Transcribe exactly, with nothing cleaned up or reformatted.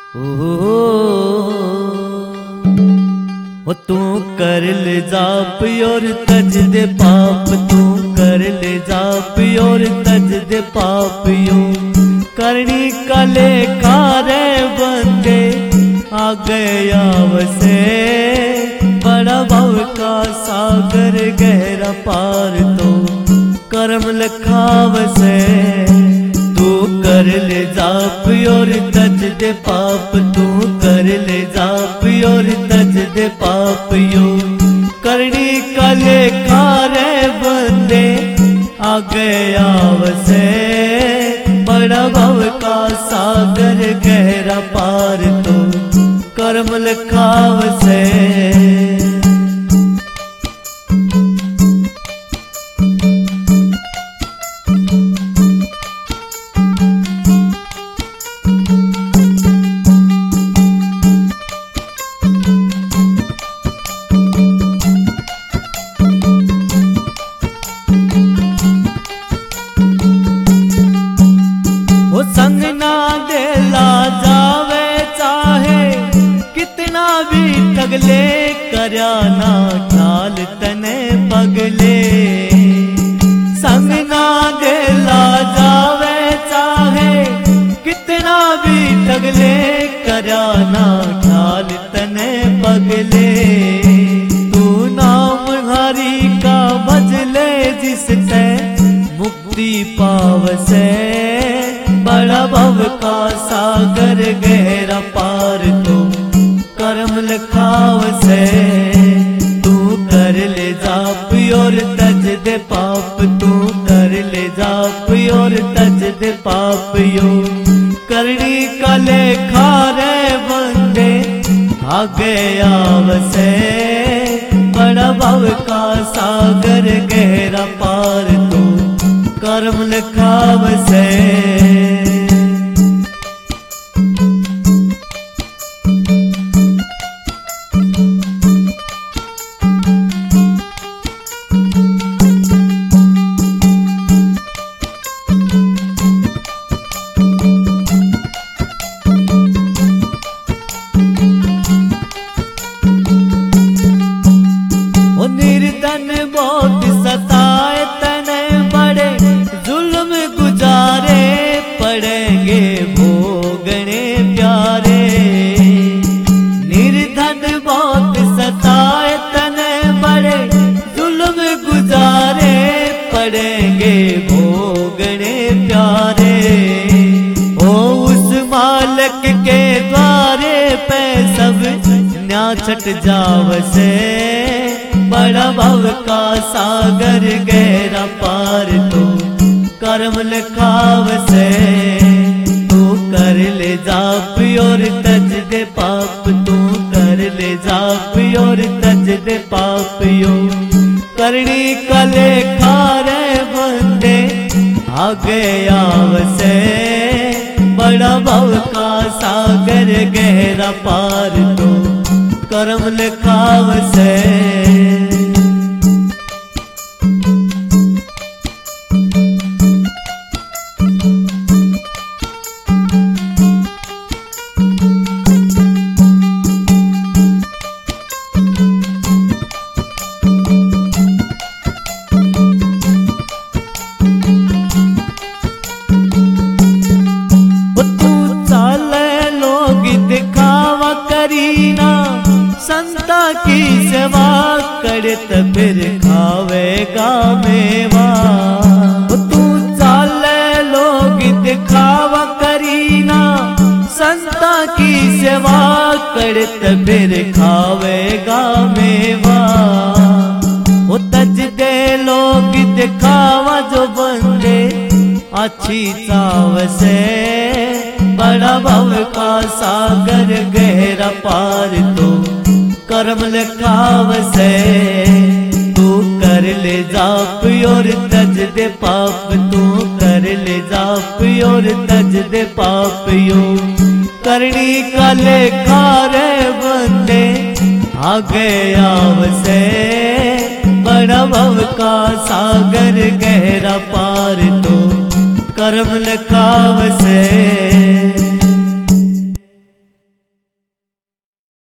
ओ तू कर ले जाप और तज दे पाप, तू कर ले जाप और तज दे पाप यो। करनी का लेखा रे बंदे आ गया वसे, बड़ा भव का सागर गहरा पार तो कर्म लखा वसे। तू कर ले जाप और तज दे पाप, तू कर ले जाप और तज दे पाप यो। करनी का लेखा रे बंदे आ गया वसे, बड़ा भव का सागर गहरा पार तो कर्म लखा वसे। संग ना देला जावे चाहे कितना भी ठगले, करया ना ख्याल तने पगले। संग ना देला जावे चाहे कितना भी ठगले, करया ना ख्याल तने पगले। तू नाम हरि का भजले जिससे मुक्ति पावसे, बड़ा भव का सागर गहरा पार तो कर्म लखावसे। तू कर ले जाप और तज दे पाप, तू कर ले जाप और तज दे पाप यो। करनी का लेखा रे बंदे आ गया वसे, बड़ा भव का सागर गहरा पार तो कर्म लखावसे। निर्धन बहुत सताए तने बड़े जुल्म गुजारे, पड़ेंगे भोगने प्यारे। निर्धन बहुत सताए तने बड़े जुल्म गुजारे, पड़ेंगे भोगने प्यारे। ओ उस मालिक के द्वारे पे सब न्या छट जावसे, बड़ा भव का सागर गहरा पार तो कर्म लखावसे। तू कर ले जाप और तज दे पाप, तू कर ले जाप और तज दे पाप यो। करनी का लेखा रे बंदे आ गया वसे, बड़ा भव का सागर गहरा पार तो कर्म लखावसे। दिखावा करीना संता की सेवा करत फिर खावेगा मेवा। तू चाले लोग दिखावा करीना संता की सेवा करत फिर खावेगा मेवा। वो तज दे लोग दिखावा जो बंदे अच्छी चावसे, बड़ा भव का सागर गहरा पार तो कर्म लखावसे। तू कर ले जाप और तज दे पाप, तू कर ले जाप और तज दे पाप यो। करनी का लेखा रे बंदे आ गया वसे, बड़ा भव का सागर गहरा पार तो कर्म लखावसे।